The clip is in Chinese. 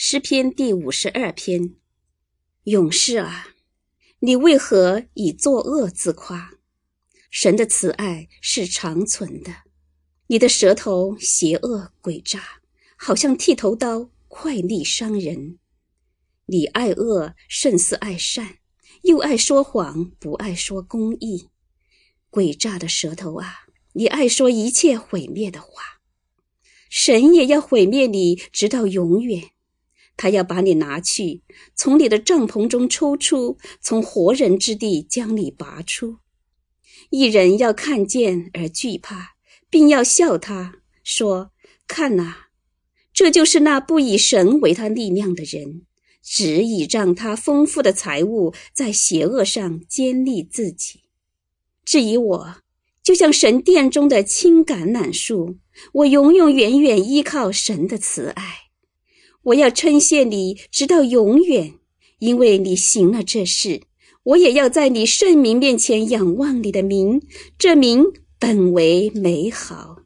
诗篇第52篇。勇士啊，你为何以作恶自夸？神的慈爱是长存的。你的舌头邪恶诡诈，好像剃头刀，快利伤人。你爱恶胜似爱善，又爱说谎，不爱说公义。诡诈的舌头啊，你爱说一切毁灭的话。神也要毁灭你，直到永远。他要把你拿去，从你的帐篷中抽出，从活人之地将你拔出。一人要看见而惧怕，并要笑他，说：看哪，这就是那不以神为他力量的人，只倚仗他丰富的财物，在邪恶上坚立自己。至于我，就像神殿中的青橄榄树，我永永远远依靠神的慈爱。我要称谢你直到永远，因为你行了这事。我也要在你圣名面前仰望你的名，这名本为美好。